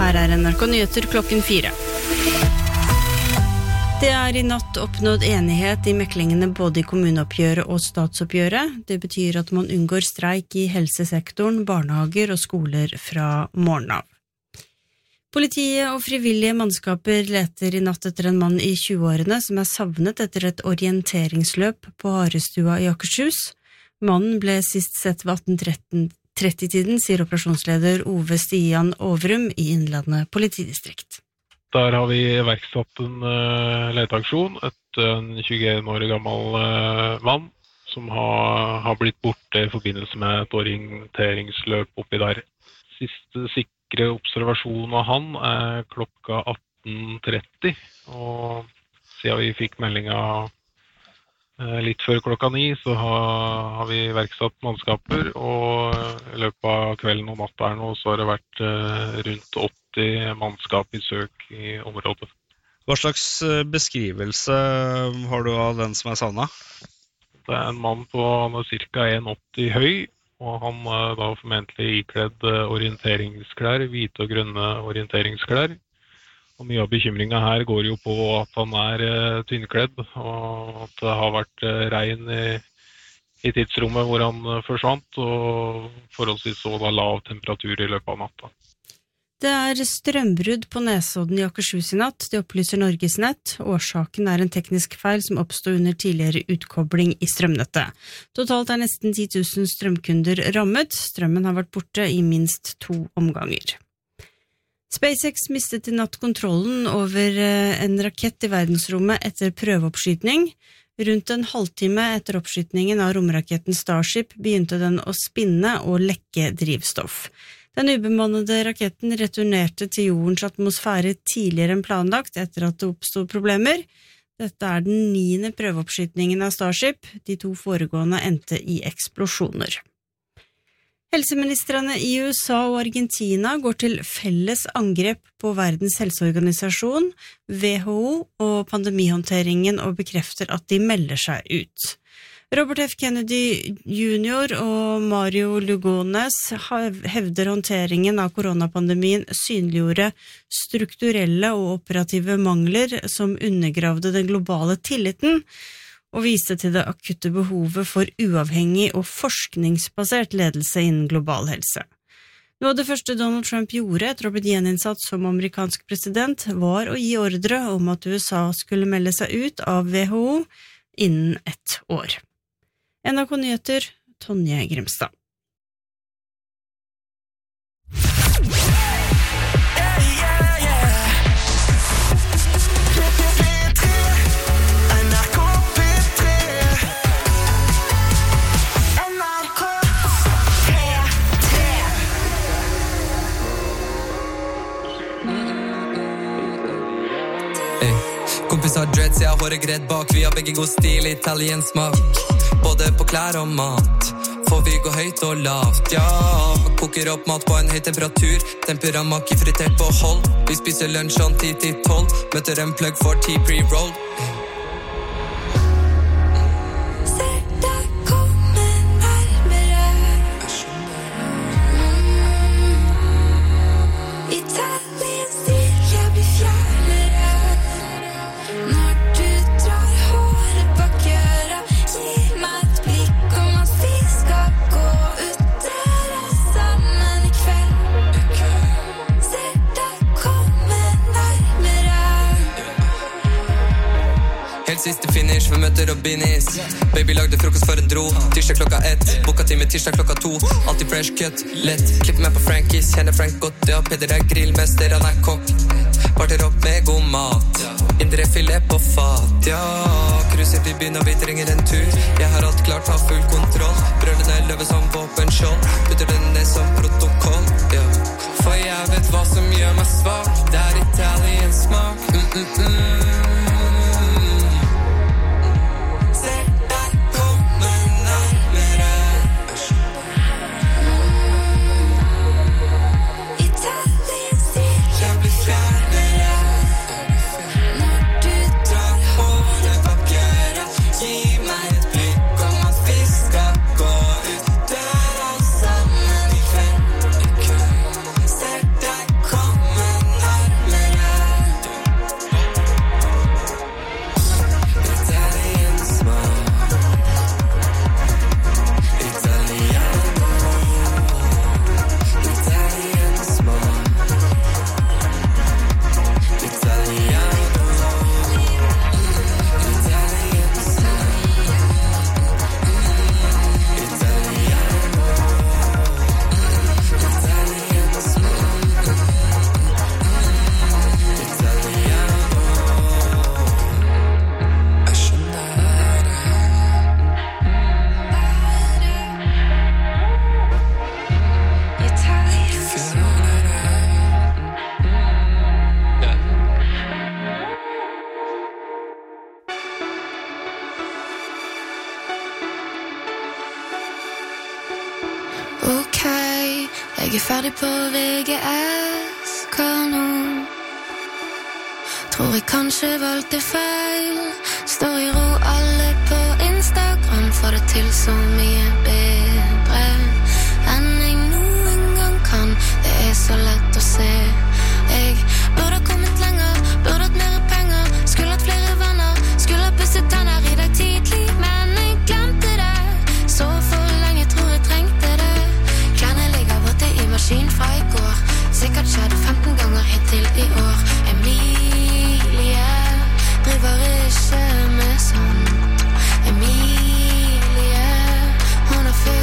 Her NRK Nyheter klokken 4. Det I natt oppnådd enighet I meklingene både I kommuneoppgjøret og statsoppgjøret. Det betyr at man unngår streik I helsesektoren, barnehager og skoler fra morgen av. Politiet og frivillige mannskaper leter I natt etter en mann I 20-årene som savnet etter et orienteringsløp på Harestua I Akershus. Mannen ble sist sett ved 18:30-tiden, sier operasjonsleder Ove Stian Overum I Innlandet politidistrikt. Der har vi iverksatt en leteaksjon etter en 21 år gammel mann som har blitt borte I forbindelse med et orienteringsløp oppi der. Siste sikre observasjon av han klokka 18:30, og siden vi fikk meldinga litt før klokka 9, så har vi iverksatt mannskaper, og I løpet av kvelden og natta nå så har det vært rundt 80 mannskap I søk I området. Hva slags beskrivelse har du av den som savnet? Det en mann på cirka 1,80 høy, og han da formentlig ikledd orienteringsklær, hvite og grønne orienteringsklær. Og mye av bekymringen her går jo på at han tynnkledd, og at det har vært regn I tidsrommet hvor han forsvant, og forholdsvis så da lav temperatur I løpet av natta. Det strømbrudd på Nesodden I Akershus I natt, det opplyser Norges Nett. Årsaken en teknisk feil som oppstod under tidligere utkobling I strømnettet. Totalt nesten 10 000 strømkunder rammet. Strømmen har vært borte I minst 2 omganger. SpaceX mistet I natt kontrollen over en rakett I verdensrommet etter prøveoppskytning. Rundt en halvtime etter oppskytningen av romraketten Starship begynte den å spinne og lekke drivstoff. Den ubemannede raketten returnerte til jordens atmosfære tidligere enn planlagt etter at det oppstod problemer. Dette den 9. prøveoppskytningen av Starship. De 2 foregående endte I eksplosjoner. Helseministrene I USA og Argentina går til felles angrep på Verdens helseorganisasjon, WHO og pandemihåndteringen og bekrefter at de melder seg ut. Robert F. Kennedy Jr. og Mario Lugones hevder håndteringen av koronapandemien synliggjorde strukturelle og operative mangler som undergravde den globale tilliten, og viste til det akutte behovet for uavhengig og forskningsbasert ledelse innen global helse. Noe av det første Donald Trump gjorde etter å bli gjeninnsatt som amerikansk president var å gi ordre om at USA skulle melde seg ut av WHO innen 1 år. NRK Nyheter, Tonje Grimstad. Kompis har dreads, jeg har håret gredd bak. Vi har begge god stil, italiensk smak. Både på klær og mat. For vi går høyt og lavt, ja. Koker opp mat på en høy temperatur. Temperamaki fritert på hold. Vi spiser lunsj om 10-12. Møter en plug for tea pre-roll. Siste finish, vi møter Robinis. Baby lagde frokost for en dro. Tirsdag klokka 1, boka time tirsdag klokka 2. Alltid fresh cut, lett. Klipp meg på Frankies, kjenner Frank godt. Ja, Peder grillmester, han kokk. Parter opp med god mat. Indre filet på fat, ja. Cruiser til byen og vi trenger en tur. Jeg har alt klart, har full kontroll. Brøllene løver som våpenskjold. Putter den ned som protokoll, ja. For jeg vet hva som gjør meg svak. Det italiensk smak. Gi meg et blikk om at vi skal gå ut døra sammen. Ok, jeg ferdig på VGS. Hva nå? Tror jeg kanskje valgte feil. Står i ro alle på Instagram. Får det til så mye bedre enn jeg noen gang kan. Det så lett å se. Jeg burde kommet lenger, burde hatt mer penger. Skulle hatt flere venner, skulle ha pusset tenner i dag tidlig. Men jeg glemte det, så for lenge tror jeg trengte det. Klærne ligger borte i maskin fra i går. Sikkert skjedd 15 ganger hittil i år. Emilie driver ikke med sånt. Emilie, hun har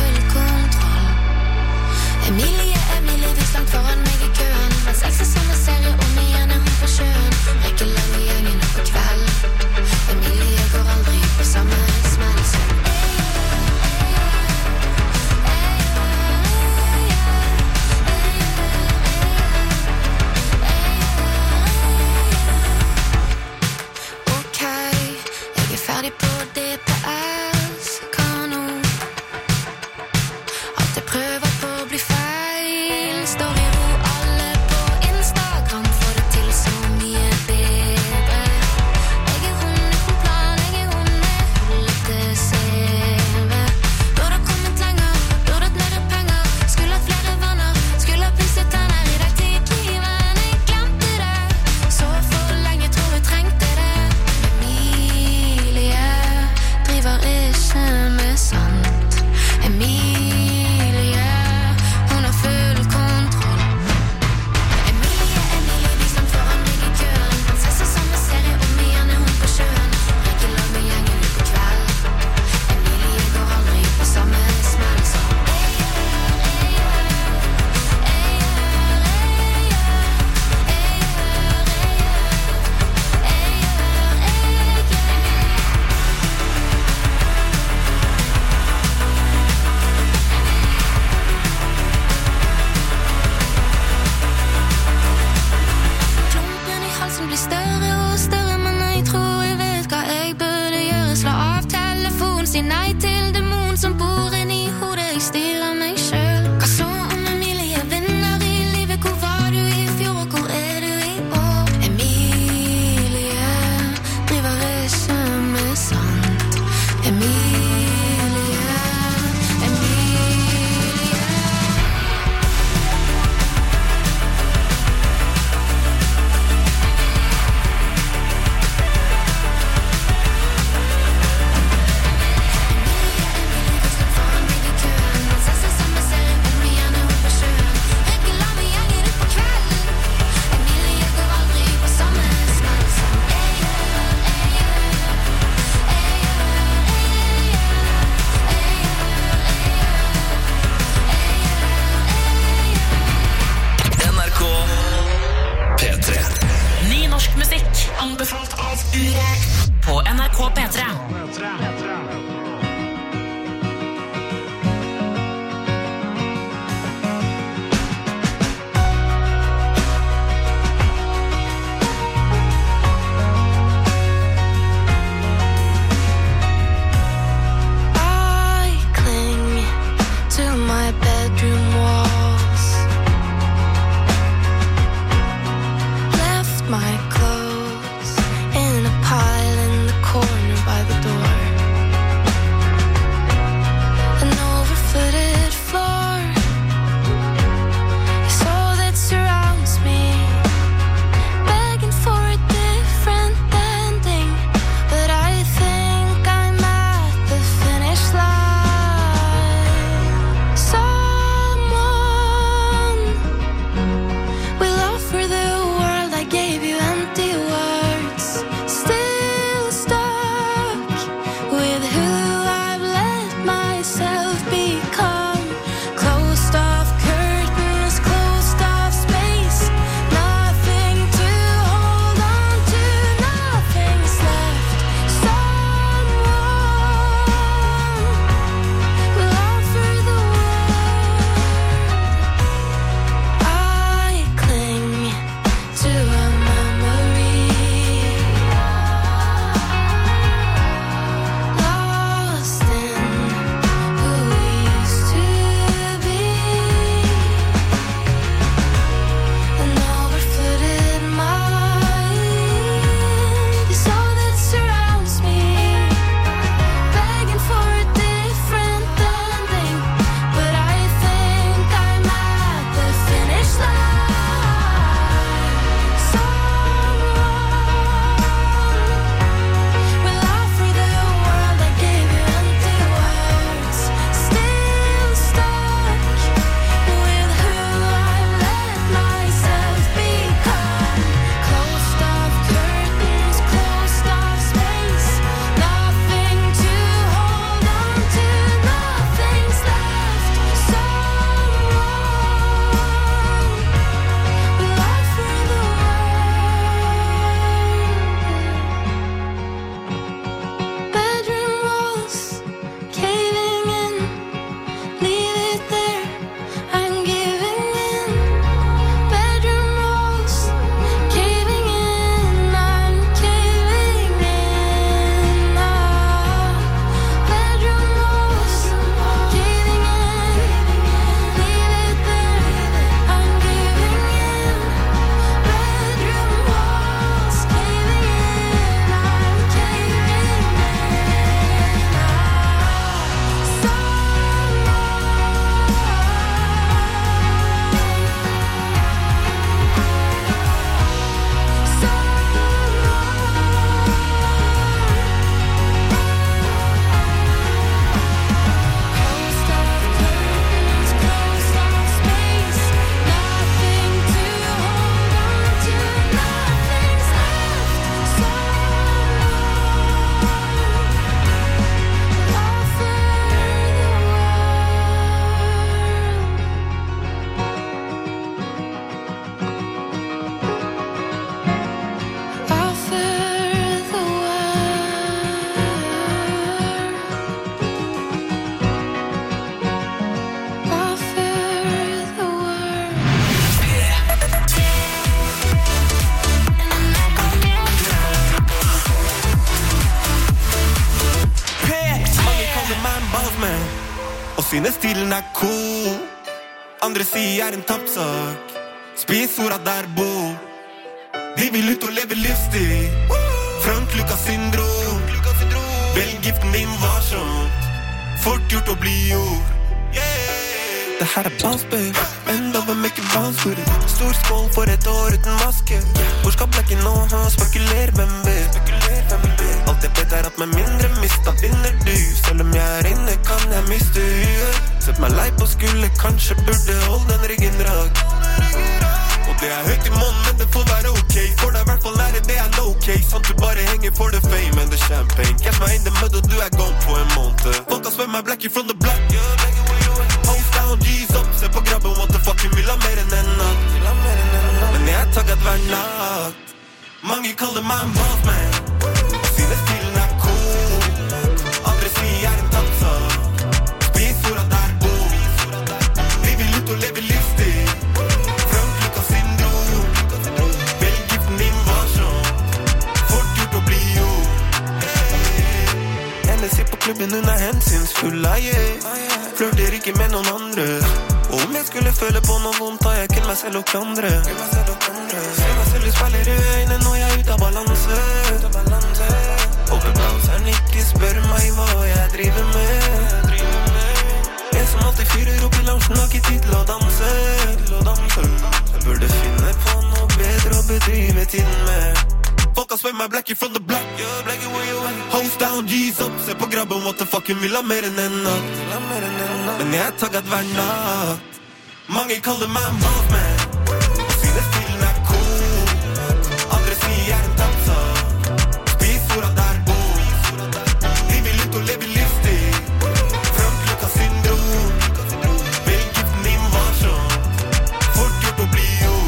synes stilen cool. Andre sier en tappsak. Spis orda der bo. De vil ut og leve livsstil. Franklukka syndrom. Velg giften din varsomt. Fort gjort å bli gjort. Det her bounce, babe. Enda vil make it bounce with it. Stor skål for et år uten maske. Hvor skal blekken nå? Spekuler, hvem vet? Alt jeg vet at med mindre mista vinner du. Selv om jeg inne kan jeg miste huet. Sett meg lei på skulder, kanskje burde holde den ryggen rak. Og det høyt i månen, men det får være ok. For det hvert fall lære det low-key. Sant du bare henger for the fame and the champagne. Catch meg in the mud og du gone på en måned. Folk har svømt meg blackie from the black. Host down, G's up. Se på grabben, what the fucking vil ha mer enn en natt. Men jeg tagget hver natt. Mange kaller meg en boss man. Og synes stilen cool. Andre sier en tappsak. Spis orda der bo. De vil ut og leve livsstil. Franklukka syndrom. Velg giften din varsomt. Fort gjort å bli gjort. NSC på klubben, hun hensynsfull, flørter ikke med noen andre. Og om jeg skulle føle på noe vondt, har jeg kun meg selv og klandre. Ser meg selv i speiler i øynene når jeg ut av balanse. Håper bounceren ikke spør meg hva jeg driver med. En som alltid fyrer opp i loungen, har ikke tid til å danse. Jeg burde finne på noe bedre å bedrive tiden med. Folk har svømt meg blackie from the black. Host down, G's up. Se på grabben, what the fucking vil ha mer enn en natt. Men jeg tagget hver natt. Mange kaller meg en boss man. Og synes stilen cool. Andre sier en tappsak. Spis orda der bo. De vil ut og leve livsstil. Franklukka syndrom. Velg giften din varsomt. Fort gjort å bli gjort.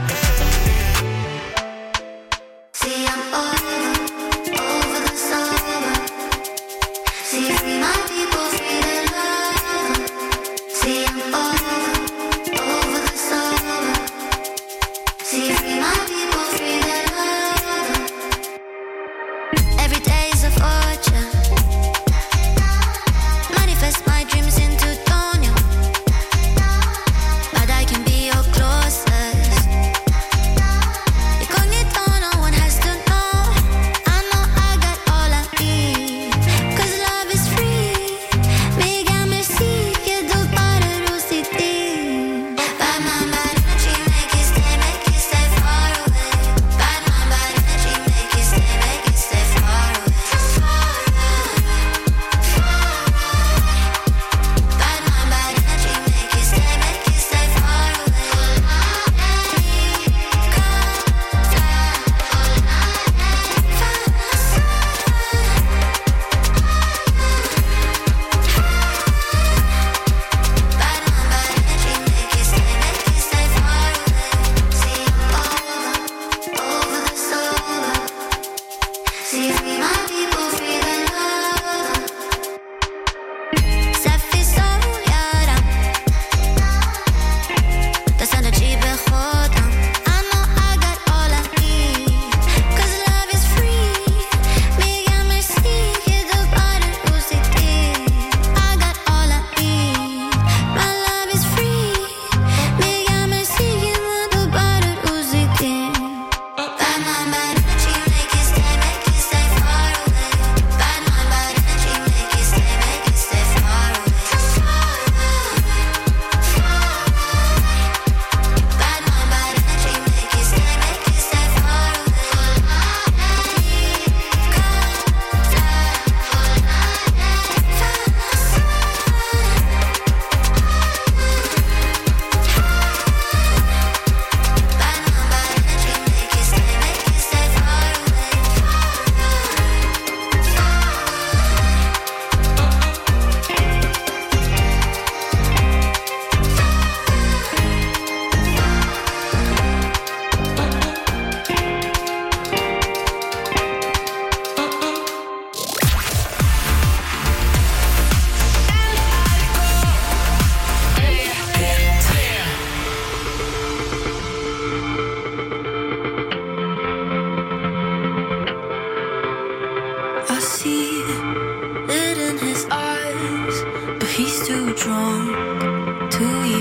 See, I'm over the summer. See, free my people, free their love. See, I'm over the summer.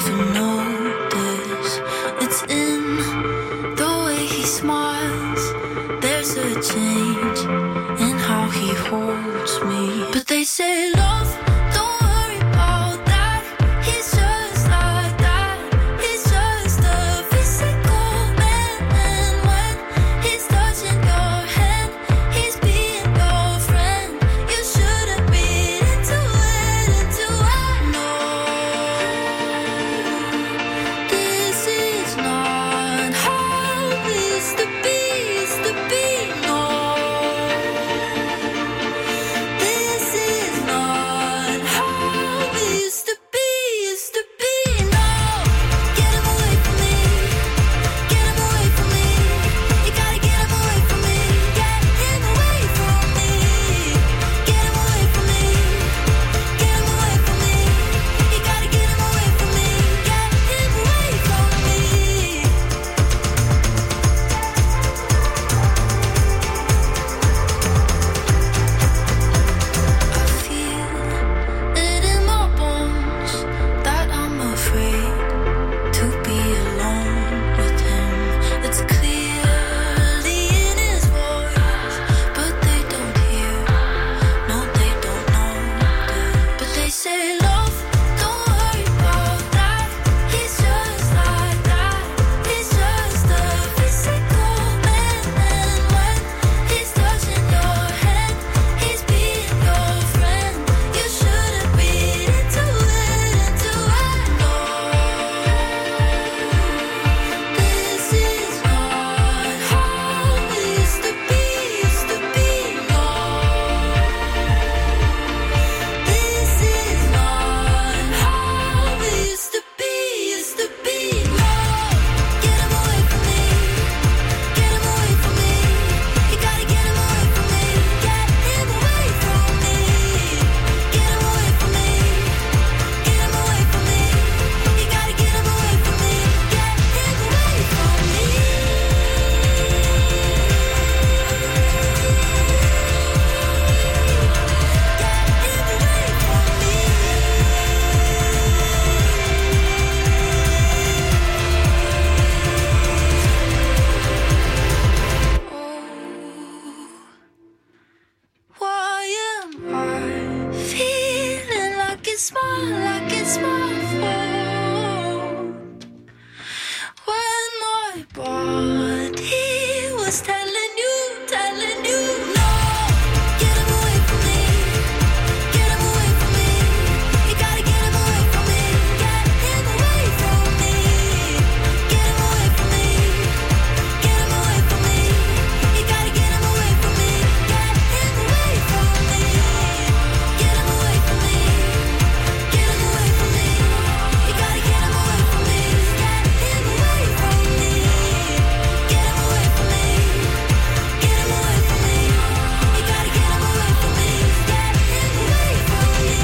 even notice. It's in the way he smiles. There's a change in how he holds me. But they say love, don't worry about that. He's just like that. He's just a physical man. And when he's touching your hand, he's being your friend. You shouldn't be into it. No, this is not how it used to be. No, this is not how it used to be. No, get him away from me. Get him away from me. You gotta get him away from me. Get him away from me. Get him away from me. Get him away from me. You gotta get him away from me. Get him away from me. I feel it in my bones that I'm afraid to be alone with him. It's clearly in his voice, but they don't hear. No, they don't know. But they say love, don't worry about that. He's just like that. He's just a physical man. And when he's touching your hand, he's being your friend. You shouldn't be into it. No, this is not how it used to be. No, this is not how it used to be. No, get him away from me. Get him away from me. You gotta get him away from me. Get him away from me. Get him away from me. Get him away from me. You gotta get him away from me. Get him away from me. Why am I feeling like it's my fault? When my body was telling you no. Get him away from me. Get him away from me. You gotta get him away from me. Get him away from me. Get him away from me. Get him away from me. You gotta get him away from me. Get him away from me. Get him away from me. Get him away from me. You gotta get him away from me. Get him away from me. Get him away from me. Get him away from me. You gotta get him away from me. Get him away from me.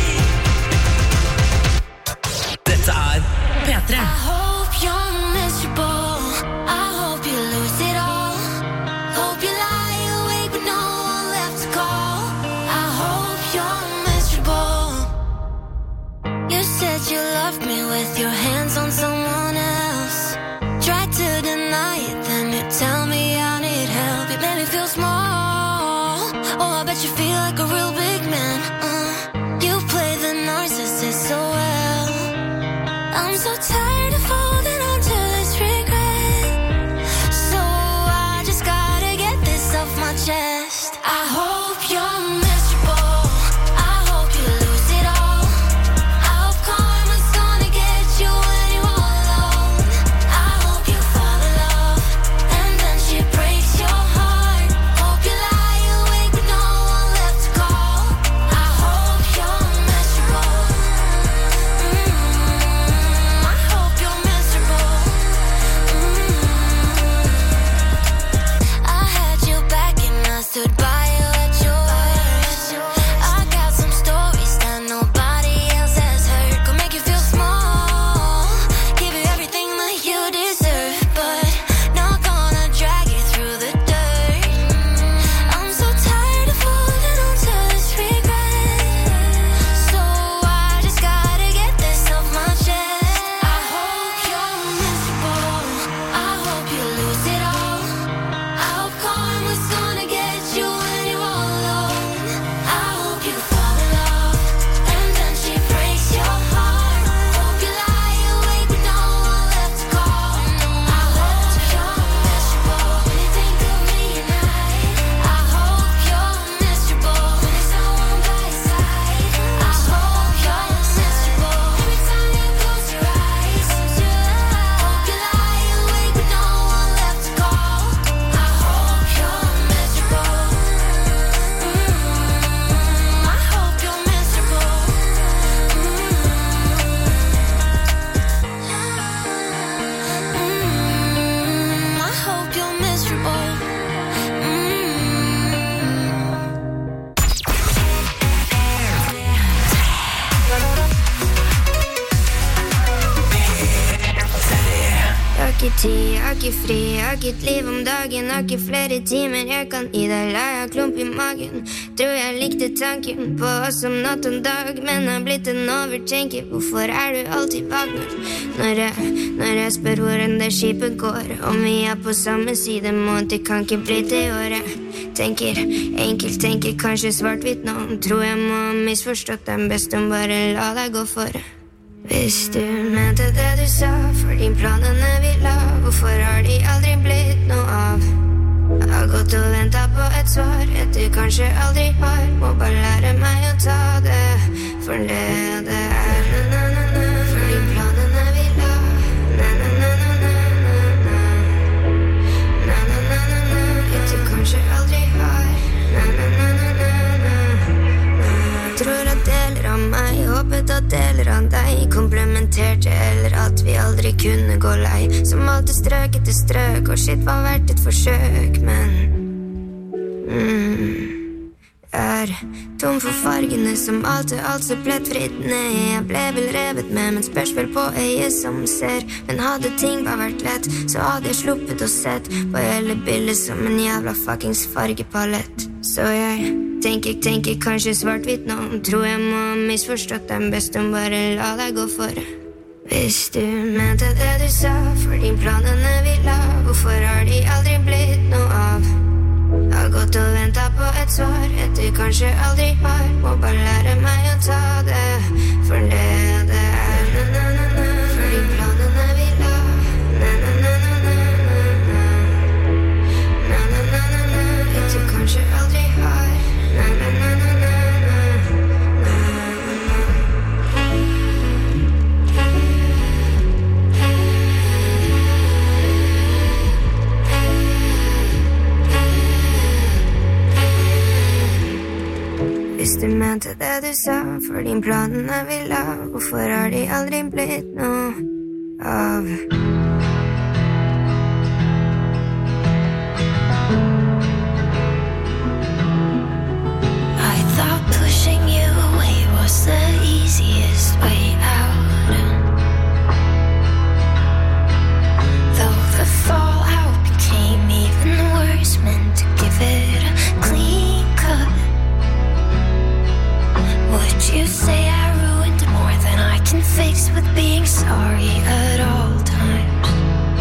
Dette er P3. I hope you're miserable. I hope you lose it all. Hope you lie awake with no one left to call. I hope you're miserable. You said you loved me with your hands on someone else. Tried to deny it, then you tell me I need help. You made me feel small. Oh, I bet you feel like a real big man. You play the narcissist so well. I'm so tired of holding on to this regret. So I just gotta get this off my chest. I hope you're miserable. I hope you lose it all. I hope karma's gonna get you when you're all alone. I hope you fall in love and then she breaks your heart. Hope you lie awake with no one left to call. I hope you're miserable. I hope you're miserable. ikke tid, jeg har ikke fri, jeg har ikke et liv om dagen, jeg har ikke flere timer jeg kan gi deg, la jeg klump i magen. Tror jeg likte tanken på oss om natt og dag, men jeg har blitt en overtenker. Hvorfor er du alltid vag når jeg spør hvordan det skipet går? Om vi er på samme side, måned kan ikke bli det året. Tenker, enkelt tenker, kanskje svart-hvitt nå. Tror jeg må ha misforstått dem best om bare la deg gå for. Hvis du mente det du sa, for de planene vi la, hvorfor har de aldri blitt noe av? Jeg har gått og ventet på et svar, et du kanskje aldri har. Må bare lære meg å ta det, for det er na-na-na-na. For de planene vi la, na-na-na-na-na. Na-na-na-na-na, et du kanskje aldri har. Na-na-na-na-na. Jeg tror at deler av meg, håpet at deler av deg komplementerte, eller at vi aldri kunne gå lei. Som alltid strøk etter strøk, og shit var verdt et forsøk, men jeg tom for fargene som alt så plettfritt. Nei, jeg ble vel revet med, men spørs vel på øyet som ser. Men hadde ting bare vært lett, så hadde jeg sluppet å sett på hele bildet som en jævla fuckings fargepalett. Så jeg tenker kanskje svart-hvitt nå. Tror jeg må ha misforstått dem best om bare la deg gå for. Hvis du mente det du sa, for de planene vi la, hvorfor har de aldri blitt noe av? Jeg har gått og ventet på et svar, et du kanskje aldri har. Må bare lære meg å ta det, for det er na-na-na-na. For de planene vi la, na-na-na-na-na. Na-na-na-na-na, et du kanskje aldri har. Na-na-na-na-na. Hvis du mente det du sa, for din planene vi la, hvorfor har de aldri blitt noe av? I thought pushing you away was the easiest way out. Though the fallout became even worse, meant to give it a clean cut. Would you say I ruined more than I can fix with being sorry at all times?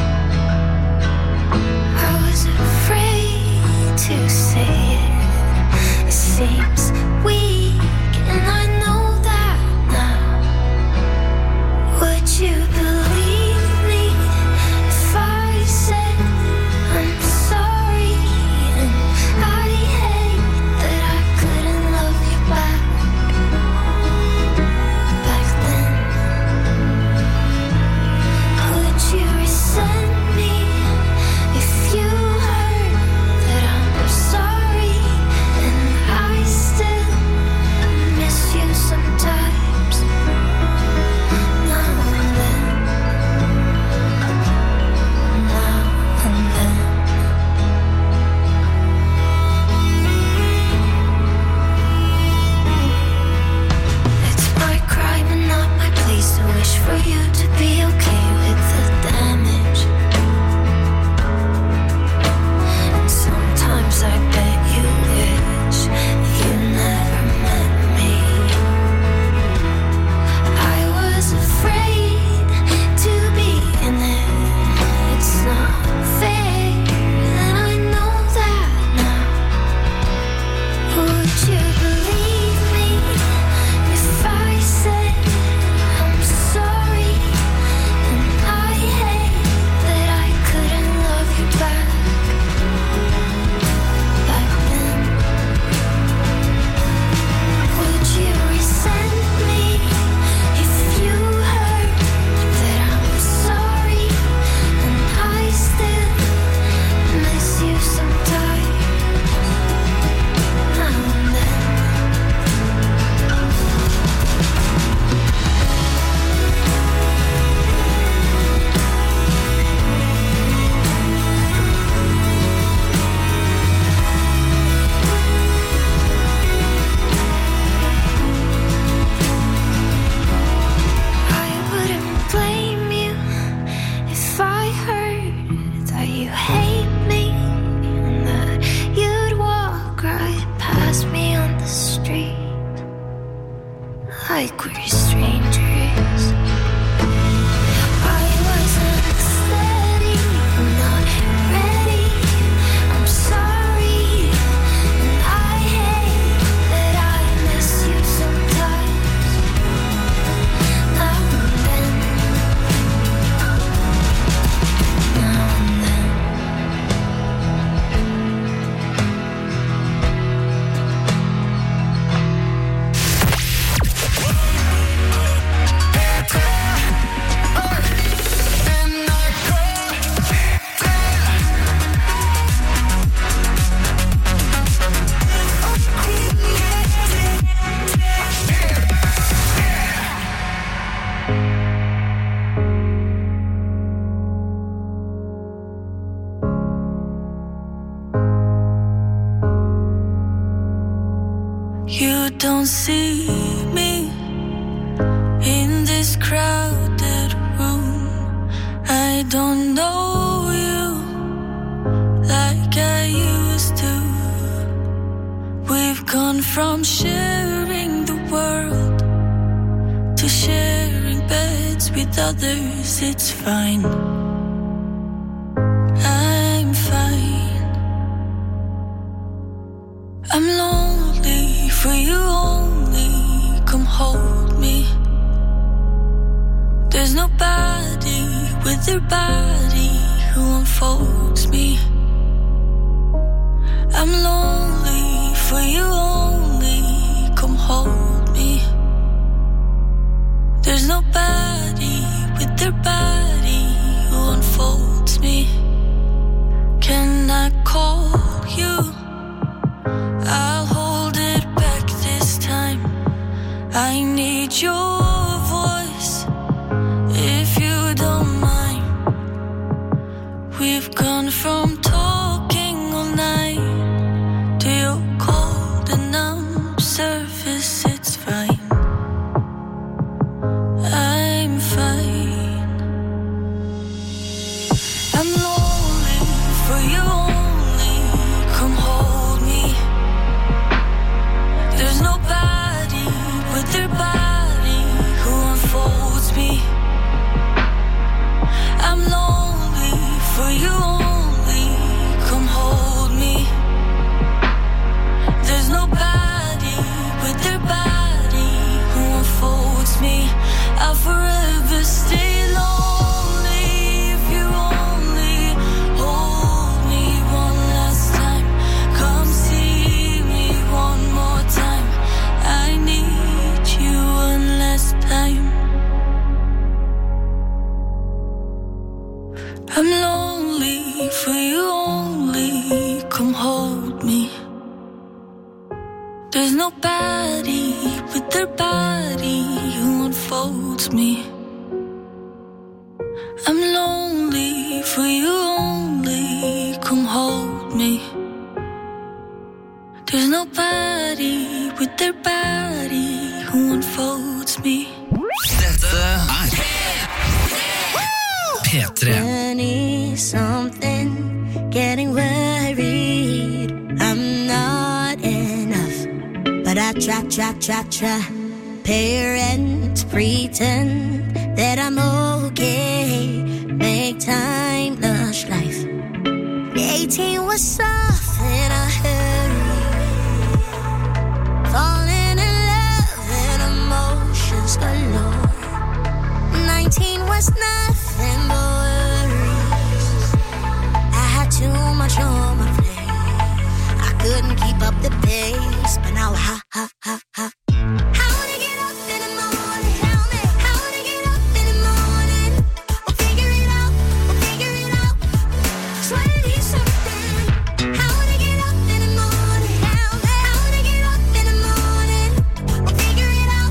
I was afraid to say it. It seems weak, and I know that now. Would you believe me if I said I'm sorry? And I hate that I couldn't love you back. You resent me if you heard that I'm sorry, and I still miss you sometimes. Now and then. don't see me in this crowded room. I don't know you like I used to. We've gone from sharing the world to sharing beds with others. It's fine, I'm fine. I'm lonely for you only, come hold me. There's nobody with their body who unfolds me. I'm lonely for you only, come hold me. There's nobody with their body who unfolds me. Can I call you? I'll hold it back this time. I need your voice, if you don't mind. We've gone from talking all night to your cold and numb surface. It's fine, I'm fine. I'm lonely for you only, come hold me. There's nobody with their body who unfolds me. I'm lonely for you only, come hold me. There's nobody with their body who unfolds me. I'll forever stay lonely if you only hold me one last time. Come see me one more time. I need you one last time. I'm lonely for you only, come hold me. There's nobody with their body who unfolds me. I'm lonely for you only, come hold me. There's nobody with their body who unfolds me. Dette P3. 20-something, getting worried I'm not enough, but I try. Parents pretend that I'm okay, make time lush life. 18 was soft in a hurry, falling in love and emotions galore. 19 was nothing but worries. I had too much on my plate, I couldn't keep up the pace, but now ha. How would I get up in the morning? Tell me, how would I get up in the morning? We'll figure it out. 20-something. How would I get up in the morning? Tell me, how would I get up in the morning? We'll figure it out.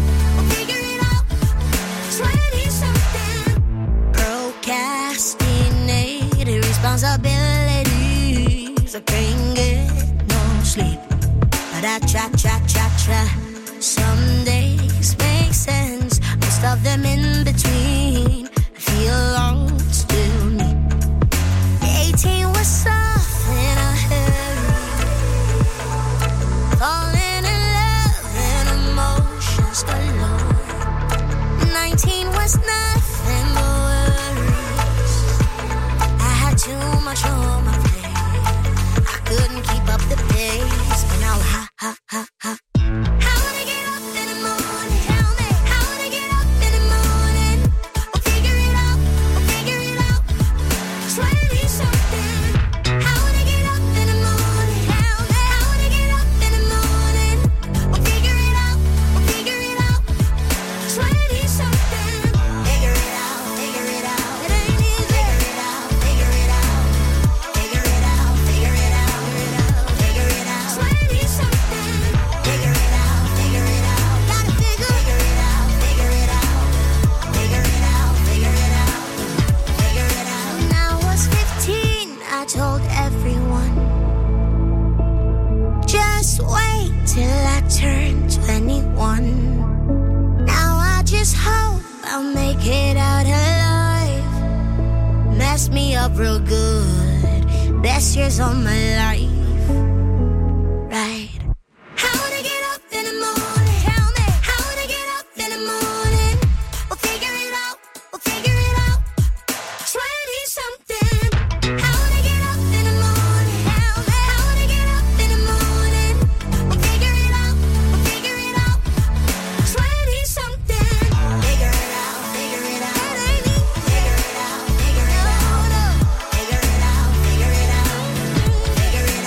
20-something. Procrastinate responsibilities. I can't get no sleep, but I try. Some days make sense, most of them in between feel lost to me. 18 was soft in a hurry, falling in love and emotions galore. 19 was nothing but worries. I had too much on my plate, I couldn't keep up the pace, but now ha. How would I get up in the morning? Tell me, how would I get up in the morning? We'll figure just hope I'll make it out alive. Mess me up real good. Best years of my life. Right. How to get up in the morning? Tell me. How to get up in the morning? We'll figure it out. We'll figure it out. 20-something. How to get up in the morning? Tell me. How to get up in the morning? We'll figure it out. We'll figure it out. 20-something. Figure it out. Figure it out. That ain't me. Figure it out. Figure it out. Figure it out. Figure it out. Figure it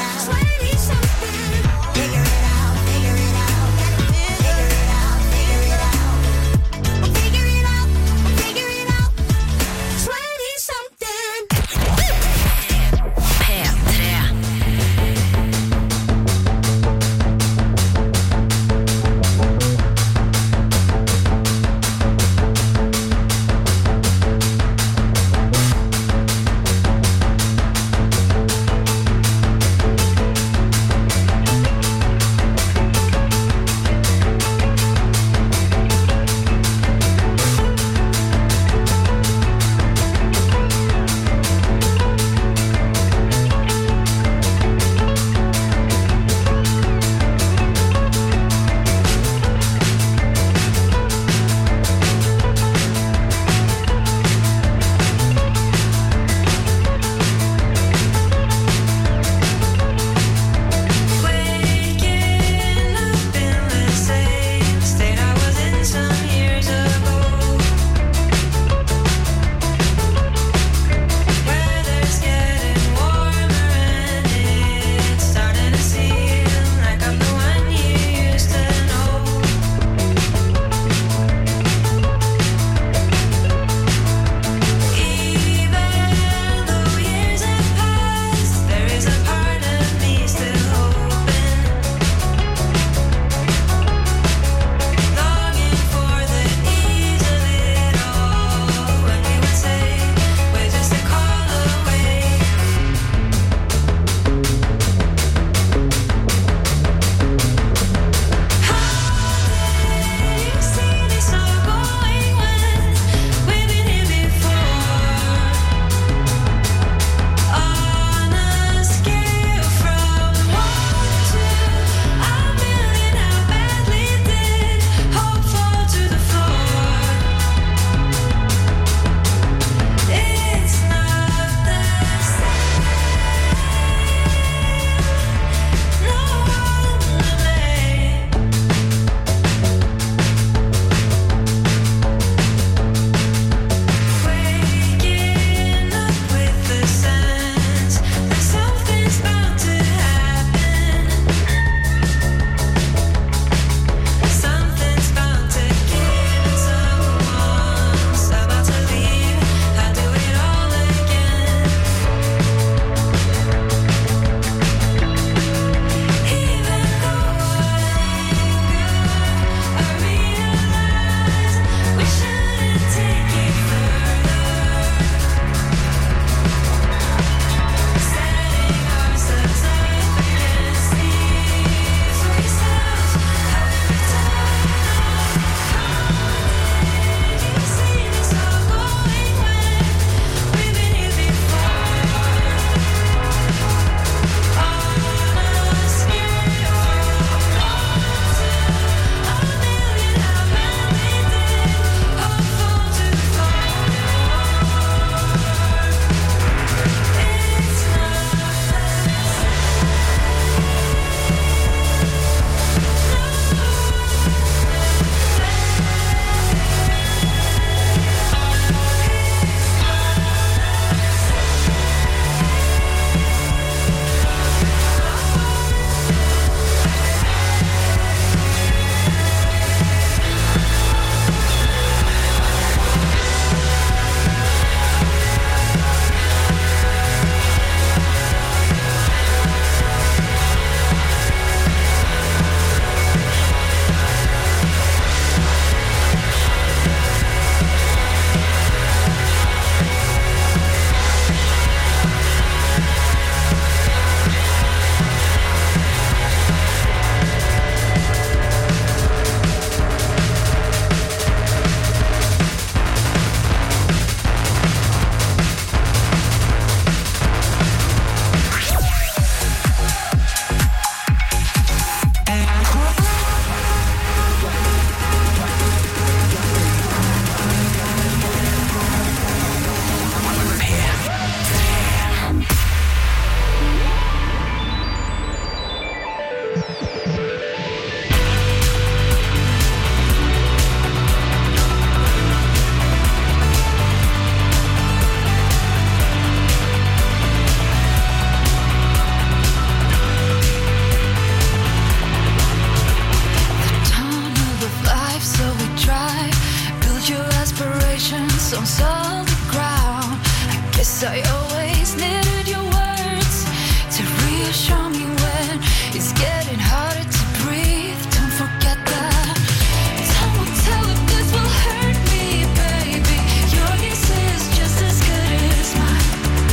Yes, I always needed your words to reassure me when it's getting harder to breathe. Don't forget that. Time will tell if this will hurt me, baby. Your kiss is just as good as mine.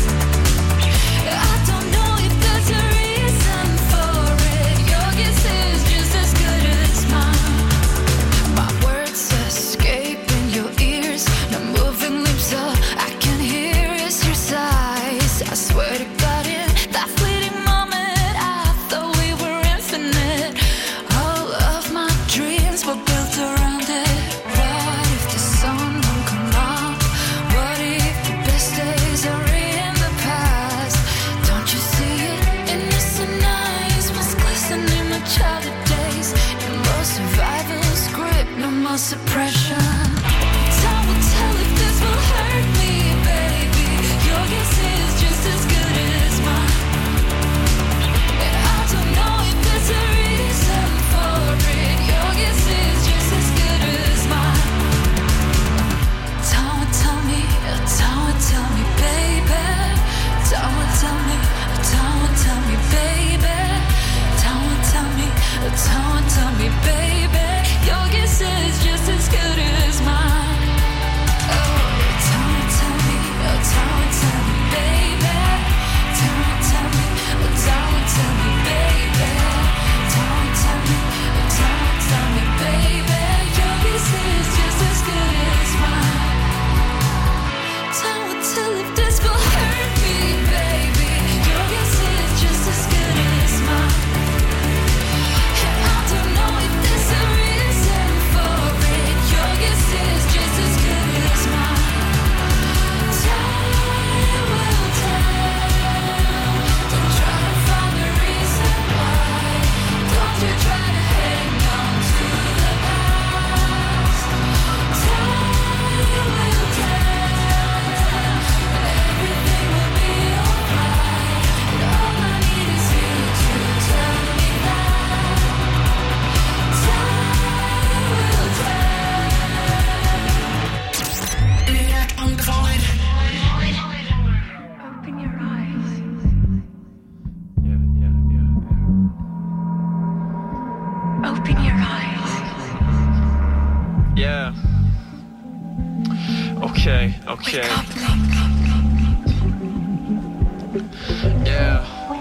I don't know if there's a reason for it. Your kiss is just as good as mine. My words escape in your ears, no moving lips, all I can hear is your sighs. I swear to God, in that fleeting moment, I thought we were infinite. All of my dreams were built around it. What if the sun won't come out? What if the best days are in the past? Don't you see it? Innocent eyes must glisten in my childhood days. No more survival script, no more suppression. Time will tell if this will hurt me, baby. Your guess is just as good as mine. And I don't know if there's a reason for it. Your guess is just as good as mine. Time will tell me, baby. Time will tell me, baby. Time will tell me, baby. Your guess is just as good as mine. Oh, time will tell me, baby. Time will tell me, baby. Time will tell me, baby. Your guess is just as good as mine. Time will tell if this will hurt me, baby. Your guess is just as good as mine. And I don't know if there's a reason for it. Your guess is just as good as mine. Time will tell. Don't try to find a reason why. Don't you try to hang on to the past. Time will tell. Everything will be alright. And all I need is you to tell me that. Time will tell. Open your eyes. Open your eyes. Yeah. Okay. Yeah.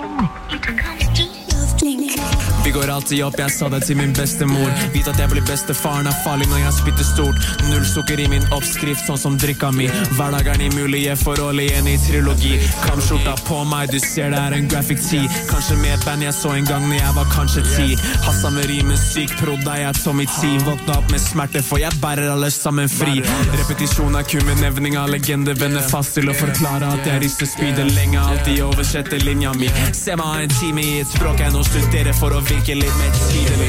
Vi går alltid opp, jeg sa det til min bestemor. Vet at jeg blir bestefaren, er farlig når jeg spytter stort. Null sukker i min oppskrift, sånn som drikka mi. Hverdagen i mulige forhold igjen i trilogi. Kamskjorta på meg, du ser det er en graphic tee. Kanskje med et band jeg så en gang når jeg var kanskje 10. Hassa med rimen syk, prodda jeg Tommy T. Våkna opp med smerte, for jeg bærer alle sammen fri. Repetisjon er kun med nevning av legende. Venner fast til å forklare at jeg rister spydet lenge. Alltid oversette linja mi. Se meg ha en time i et språk jeg nå studerer for å virke litt mer tydelig.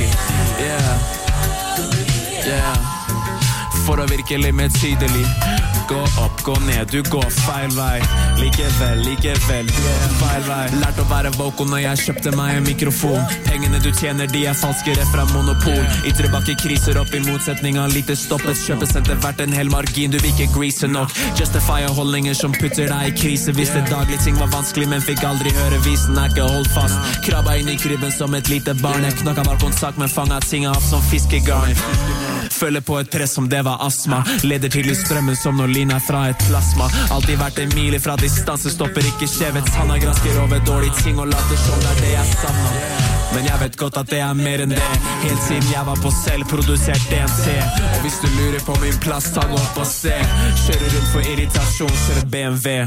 Yeah. For å virke litt mer tydelig. Gå opp, gå ned, du går feil vei. Likevel, feil vei. Lært å være vocal når jeg kjøpte meg en mikrofon. Pengene du tjener, de er falskere fra monopol. Ytre bakke kriser opp i motsetning av lite stoppet. Kjøpesenter verdt en hel margin, du vil ikke grease nok. Justify holdninger som putter deg i krise. Visste daglig ting var vanskelig, men fikk aldri høre visen. Er ikke holdt fast, krabba inn i krybben som et lite barn. Jeg knakka var kontakt, men fanget ting av som fiskegarn. Føler på et press som det var astma. Leder til i strømmen som når lina fra et plasma. Alltid vært en mil fra distanse, stopper ikke skjevet. Tanna gransker over dårlige ting og later som det er det jeg savner. Men jeg vet godt at det er mer enn det. Helt siden jeg var på selv, produsert DNT. Og hvis du lurer på min plass, ta gå opp og se. Kjører rundt for irritasjon, kjører BMW.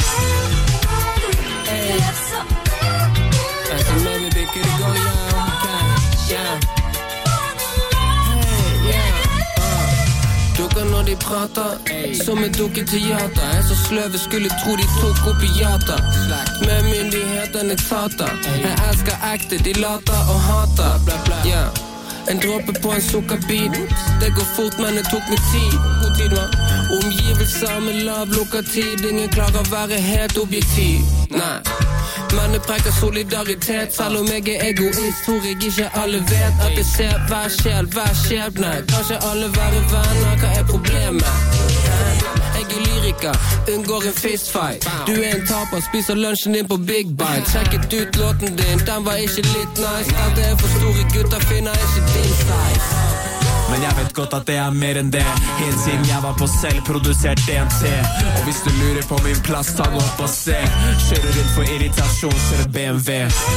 Dukker når de prater, som et dukketeater. Jeg så sløve skulle tro de tok opiater. Med myndighetene tater. Jeg elsker ekte, de later og hater. En dråpe på en sukkerbit. Det går fort, men det tok meg tid. God tid, man. Omgivelser med lav lukkatid. Ingen klarer å være helt objektiv. Nei. Men det prekker solidaritet. Selv om jeg er egoist, tror jeg ikke alle vet at jeg ser hver skjebne. Kanskje alle være venner, hva er problemet? Jeg er lyriker drikker, unngår en fistfight. Du en taper, spiser lunsjen din på Big Bite. Sjekket ut låten din, den var ikke litt nice. Dette for store gutter, finner ikke din size. Men jeg vet godt at det mer enn det. Helt siden jeg var på selvprodusert DNT. Og hvis du lurer på min plass, ta gå opp og se. Kjører rundt for irritasjon, kjører BMW.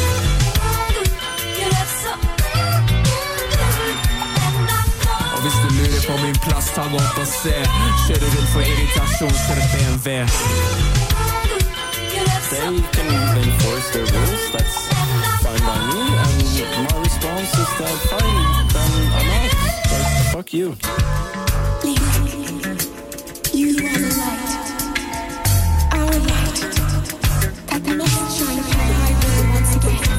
Og hvis du lurer på min plass, ta gå opp og se. Kjører rundt for irritasjon, kjører BMW. They can enforce their rules, that's fine by me. And my response is that fine, then I'm out. Fuck you. You are the light, our light, that must shine upon the highway once again.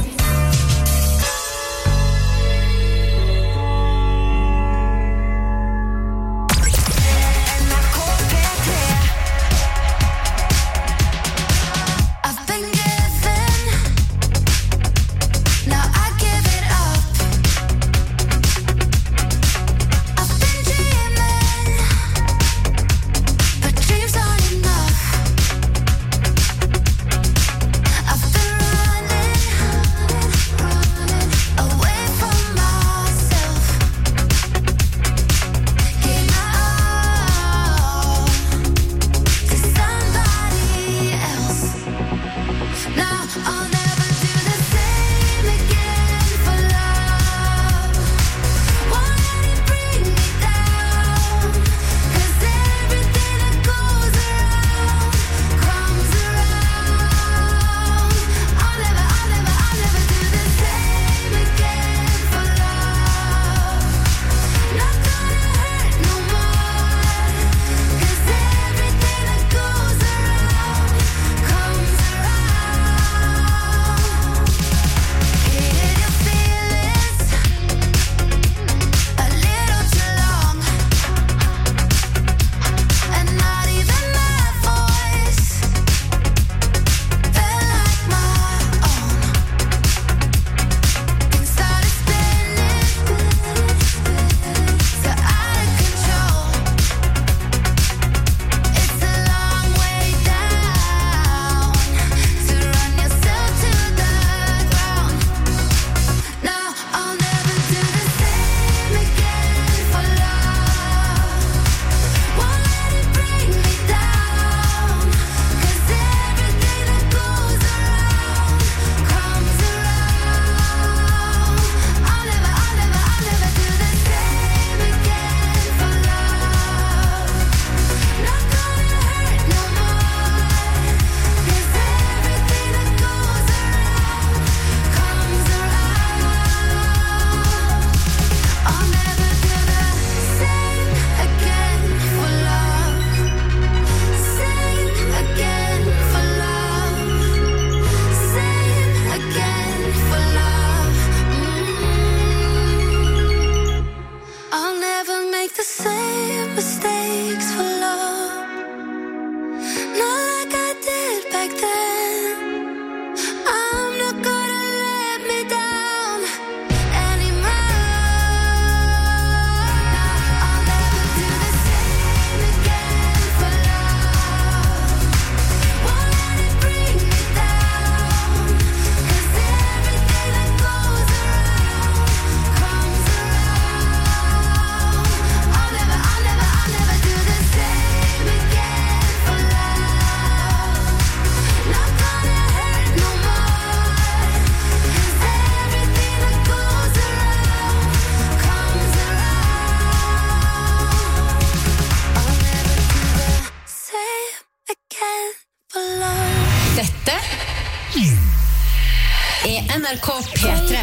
NRK P3.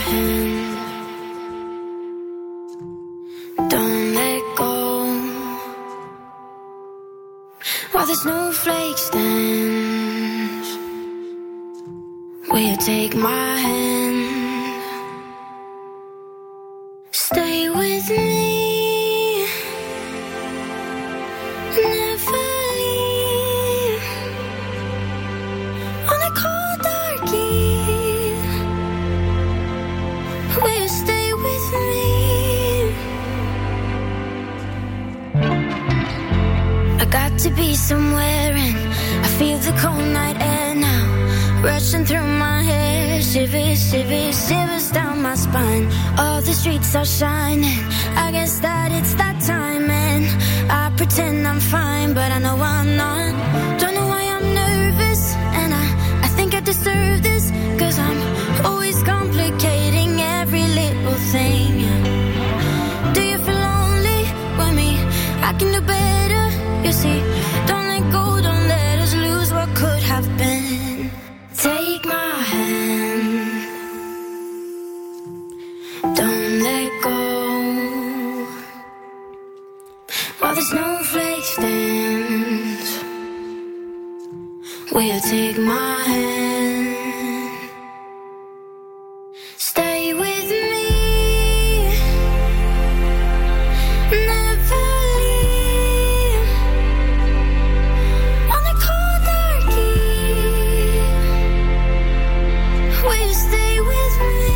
Don't let go while the snowflakes dance. Will you take my hand? Stay with me. Never leave. On a cold dark eve, will you stay with me? I got to be somewhere and I feel the cold night air now rushing through my hair. Shivers, shivers, shivers down my spine. All the streets are shining, I guess that it's that time. And I pretend I'm fine, but I know I'm not. Don't know why I'm nervous, and I think I deserve this, 'cause I'm always complicating every little thing. Do you feel lonely with me? I can do better, you see. Don't let go, don't let us lose what could have been. Take my hand, don't let go. While the snowflakes dance, will you take my hand? Stay with me, never leave. On the cold dark eve, will you stay with me?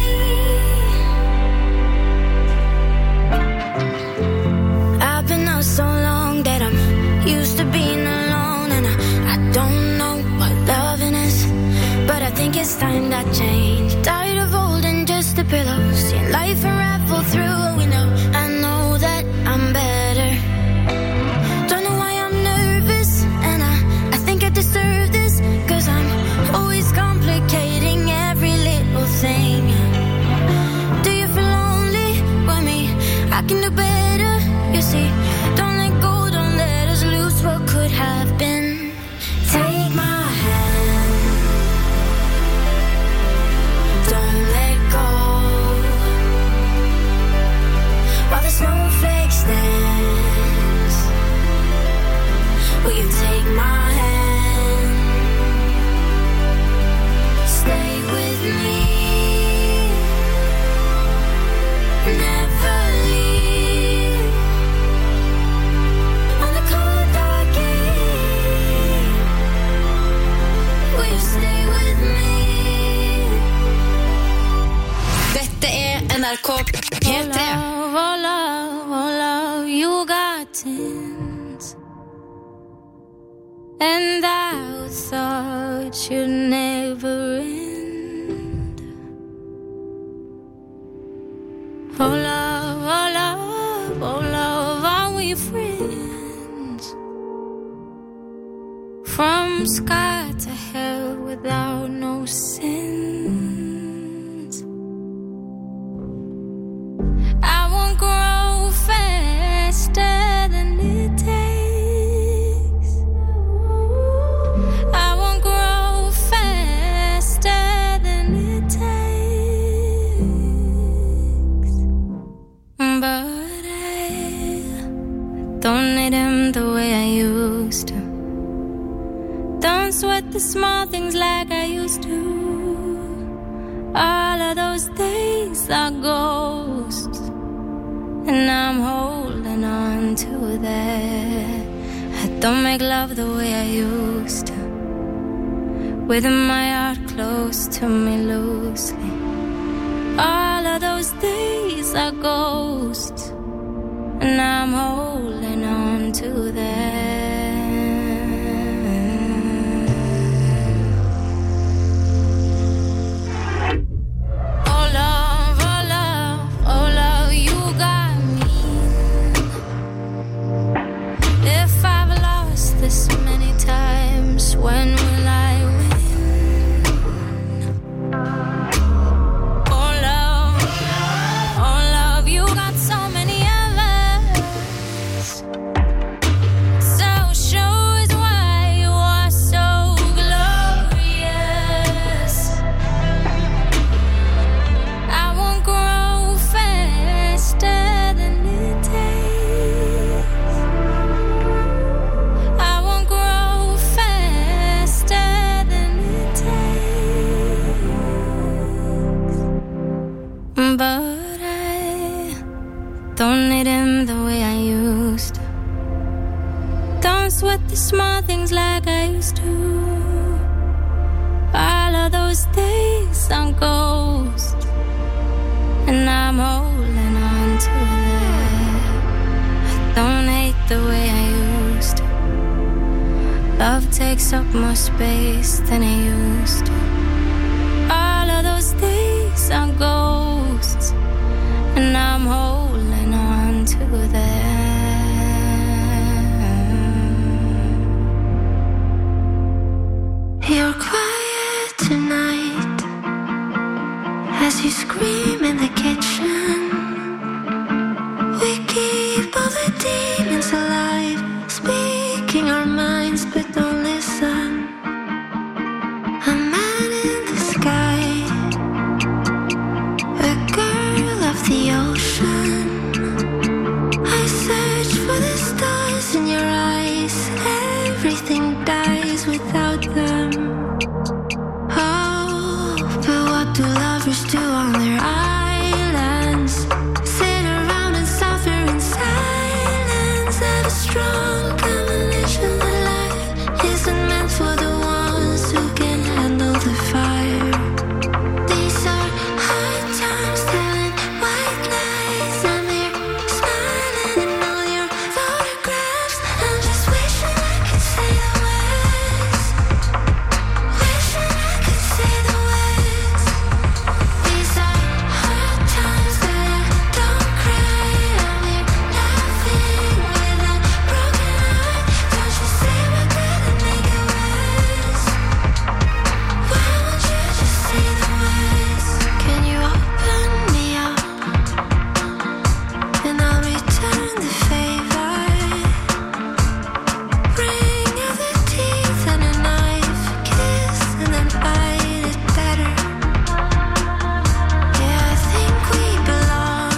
I've been out so long that I'm used to being alone, and I don't know what loving is, but I think it's time that change. Tired of holding just the pillows, seeing life unravel through a window. I know that I'm better. Don't know why I'm nervous, and I think I deserve this, 'cause I'm always complicating every little thing. Do you feel lonely with me? I can do better, you see. Don't let go, don't let us lose what could have been. Take my hand, don't let go. While the snowflakes dance, will you take my hand? Stay with me, never leave. On the cold dark eve, will you stay with me? Dette NRK P3. Oh love, you got tins, and I thought you'd never end. Oh love, are we friends? From sky to hell without no sins. I won't grow faster than it takes. I won't grow faster than it takes. But I don't need him the way I used to. Don't sweat the small things like I used to. All of those days are ghosts, and I'm holding on to that. I don't make love the way I used to, with my heart close to me loosely. All of those days are ghosts, and I'm holding on to that. Oh love, you got me. If I've lost this many times, when will I win? Oh love, you got so many others. So shows why you are so glorious. I won't grow faster than it takes. I won't grow faster than it takes. But I don't need him the way I used to. Don't sweat the small things like I used to. All of those days are ghosts, and I'm holding on to that. I don't hate the way I used to. Love takes up more space than it used to. All of those days are ghosts, and I'm holding on to them. You're quiet tonight as you scream in the kitchen. We keep all the demons alive, speaking our minds but don't listen. A man in the sky, a girl of the ocean. I search for the stars in your eyes. Everything dies without them. Oh, but what do lovers do on their islands? Sit around and suffer in silence. Have a strong combination that life isn't meant for the ones who can handle the fire. These are hard times, telling white lies. I'm here smiling in all your photographs. I'm just wishing I could say the words. Wishing I could say the words. These are hard times, but I don't cry. I'm here laughing with a broken heart. Don't you say we're gonna make it worse? Why won't you just say the words? Can you open me up and I'll return the favor? Bring out the teeth and a knife, kiss and then bite it better. Yeah, I think we belong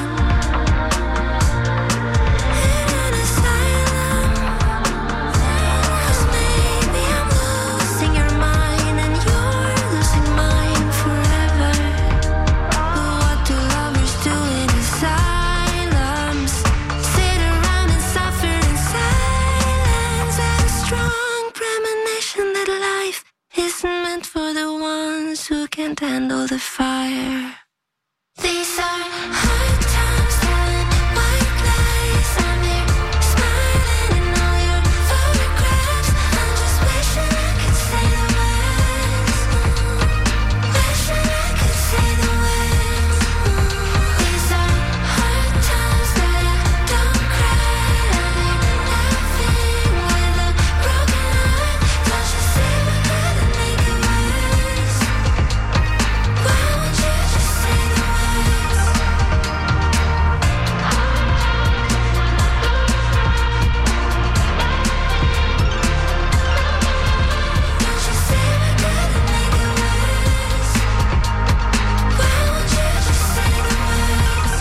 in an asylum. 'Cause maybe I'm losing your mind and you're losing mine forever. But what do lovers do in asylums? Sit around and suffer in silence. Have a strong premonition that life isn't meant for the ones who can't handle the fire. These are hard times, telling white lies. I'm here smiling in all your photographs. I'm just wishing I could say the words. Wishing I could say the words. These are hard times, but I don't cry. I'm here laughing with a broken heart. Don't you say we're gonna make it worse? Why won't you just say the words? Don't you say we're gonna make it worse? Why won't you just say the words?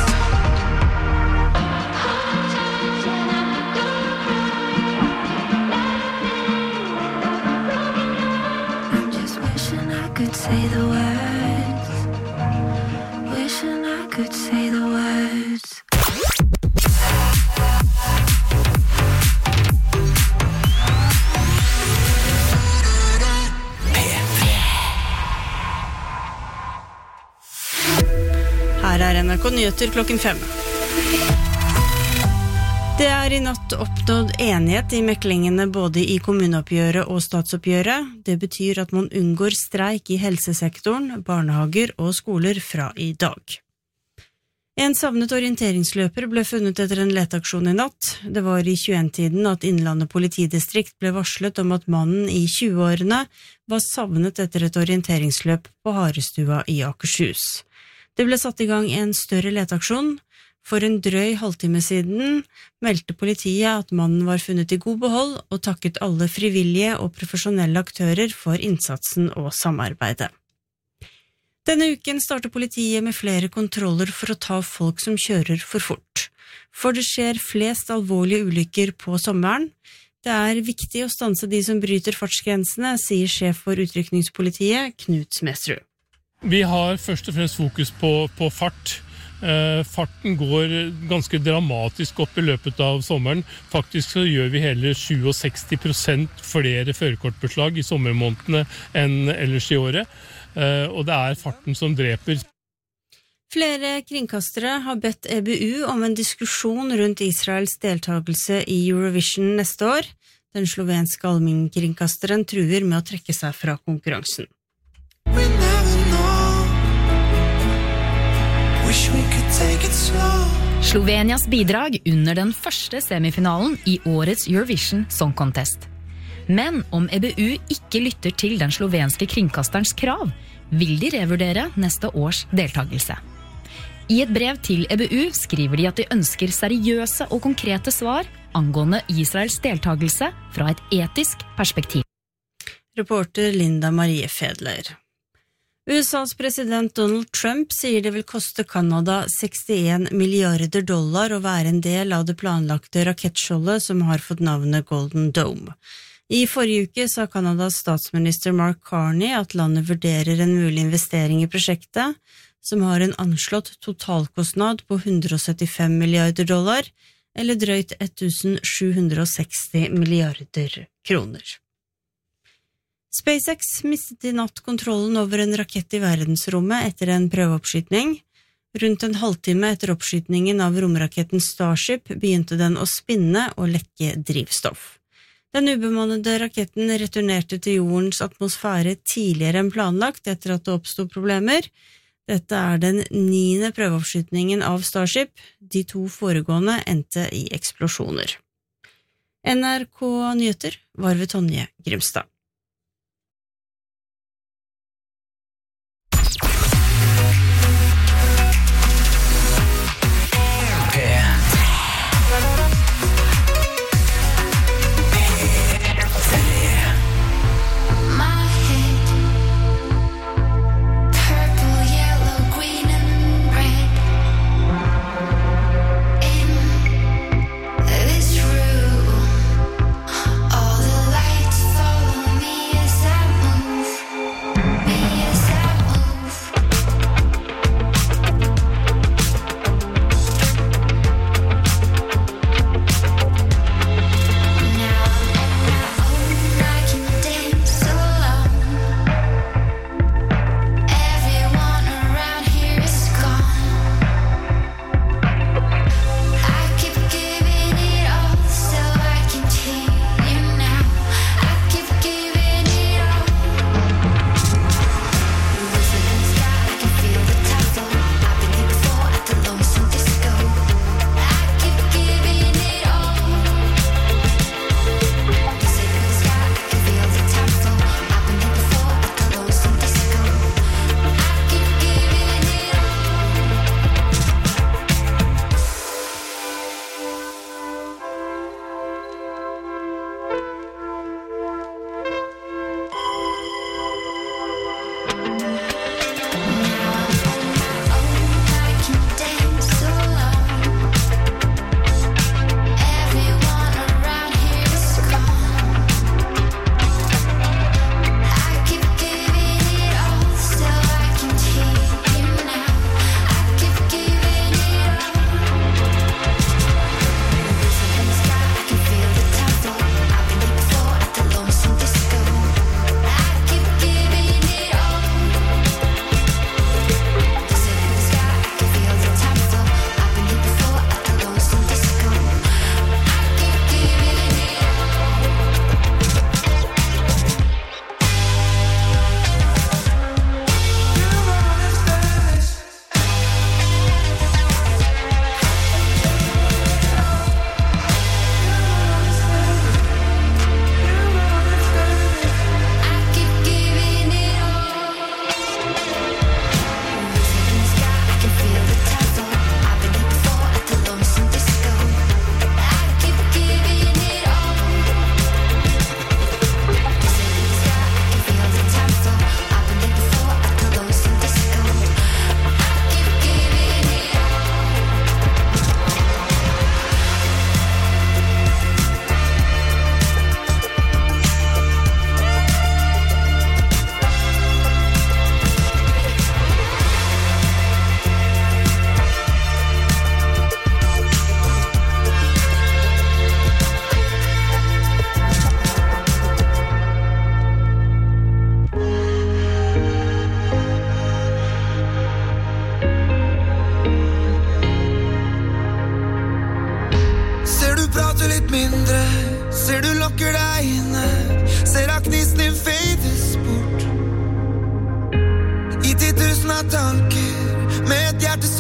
I'm just wishing I could say the words. Wishing I could say the words. Her er NRK Nyheter klokken 5. Det er i natt oppnådd enighet i meklingene både i kommuneoppgjøret og statsoppgjøret. Det betyr at man unngår streik i helsesektoren, barnehager og skoler fra i dag. En savnet orienteringsløper ble funnet etter en leteaksjon i natt. Det var i 21-tiden at Innlandet politidistrikt ble varslet om at mannen i 20-årene var savnet etter et orienteringsløp på Harestua i Akershus. Det ble satt i gang en større leteaksjon. For en drøy halvtime siden meldte politiet at mannen var funnet i god behold og takket alle frivillige og profesjonelle aktører for innsatsen og samarbeidet. Denne uken starter politiet med flere kontroller for å ta folk som kjører for fort. For det skjer flest alvorlige ulykker på sommeren. Det er viktig å stanse de som bryter fartsgrensene, sier sjef for utrykningspolitiet, Knut Smedsrud. Vi har først og fremst fokus på fart. Farten går ganske dramatisk opp i løpet av sommeren. Faktisk så gjør vi hele 67% flere førerkortbeslag i sommermånedene enn ellers i året. Og det er farten som dreper. Flere kringkastere har bedt EBU om en diskusjon rundt Israels deltagelse i Eurovision neste år. Den slovenske allmennkringkasteren truer med å trekke seg fra konkurransen. Slovenias bidrag under den første semifinalen i årets Eurovision Song Contest. Men om EBU ikke lytter til den slovenske kringkasterens krav, vil de revurdere neste års deltagelse. I et brev til EBU skriver de at de ønsker seriøse og konkrete svar angående Israels deltagelse fra et etisk perspektiv. Reporter Linda Marie Fedler. USAs president Donald Trump sier det vil koste Kanada $61 milliarder å være en del av det planlagte rakettskjoldet som har fått navnet Golden Dome. I forrige uke sa Kanadas statsminister Mark Carney at landet vurderer en mulig investering i prosjektet, som har en anslått totalkostnad på $175 milliarder, eller drøyt 1.760 milliarder kroner. SpaceX mistet I natt kontrollen over en rakett I verdensrommet etter en prøveoppskytning. Rundt en halvtime etter oppskytningen av romraketten Starship begynte den å spinne og lekke drivstoff. Den ubemannede raketten returnerte til jordens atmosfære tidligere enn planlagt etter at det oppstod problemer. Dette den 9. prøveoppskytningen av Starship. De 2 foregående endte I eksplosjoner. NRK Nyheter var ved Tonje Grimstad. All the lights fall on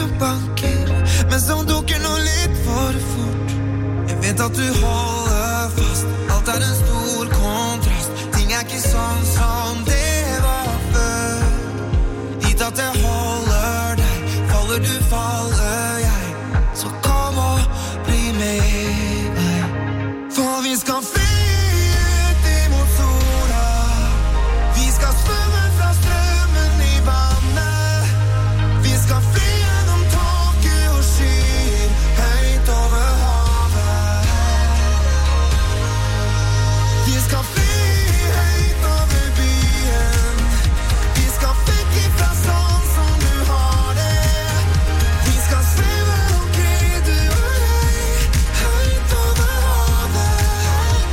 som banker, men som dukker nå litt for fort. Jeg vet at du holder fast, alt en stor kontrast. Ting ikke sånn som det var før. Hit at jeg holder deg, faller du, faller jeg. Så kom og bli med meg. For vi skal fly ut imot sola. Vi skal svømme fra strømmen i vannet. Vi skal fly gjennom tåke og skyer, høyt over havet. Vi skal fly høyt over byen. Vi skal vekk ifra sånn som du har det. Vi skal svømme omkring du og jeg, høyt over havet.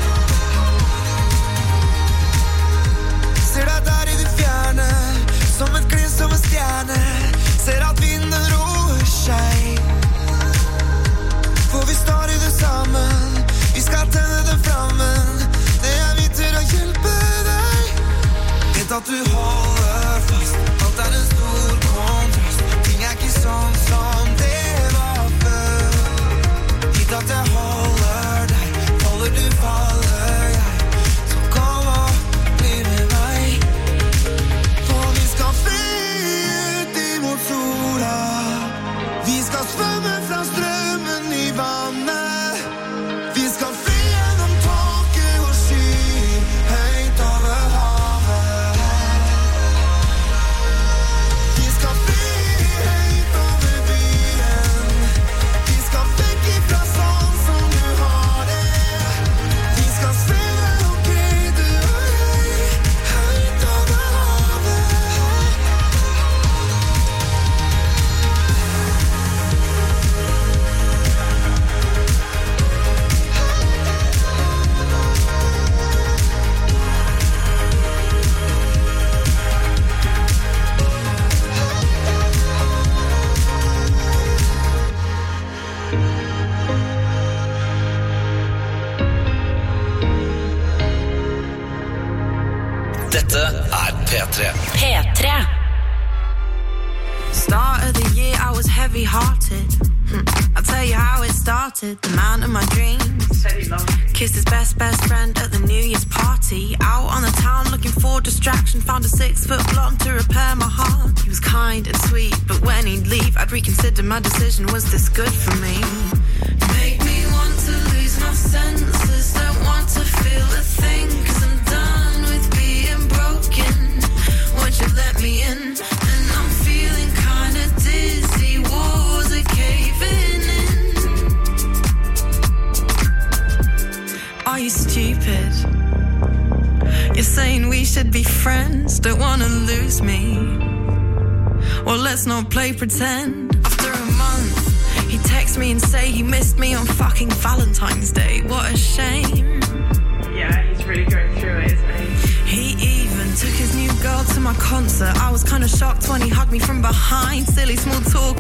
Ser deg der i det fjerne, som et glins som en stjerne. Ser at vinden roer seg. For vi står i det sammen, vi skal tenne den flammen. Det vi til å hjelpe deg. Vet at du holder fast, alt en stor kontrast. Ting ikke sånn som det var før. Hit at jeg holder deg, faller du, faller jeg. Så kom og bli med meg. For vi skal fly ut imot sola. Vi skal svømme fra strømmen i vannet. Vi skal fly gjennom tåke og skyer, høyt over havet. Vi skal fly høyt over byen. Vi skal vekk ifra sånn som du har det. Vi skal svømme omkring du og jeg, høyt over havet. Dette P3. P3. Start of the year I was heavy-hearted. I'll tell you how it started. The man of my dreams kissed his best friend at the New Year's party. Out on the town looking for distraction. Found a 6-foot blonde to repair my heart. He was kind and sweet, but when he'd leave I'd reconsider my decision. Was this good for me? Make me want to lose my senses. Don't want to feel a thing, 'cause I'm done with being broken. Won't you let me in? And I'm feeling kinda dizzy. Walls are caving in. Are you stupid? You're saying we should be friends. Don't wanna lose me. Well, let's not play pretend. After a month he texts me and say he missed me on fucking Valentine's Day. What a shame. Yeah, he's really going through it, isn't he? He even took his new girl to my concert. I was kind of shocked when he hugged me from behind. Silly small talk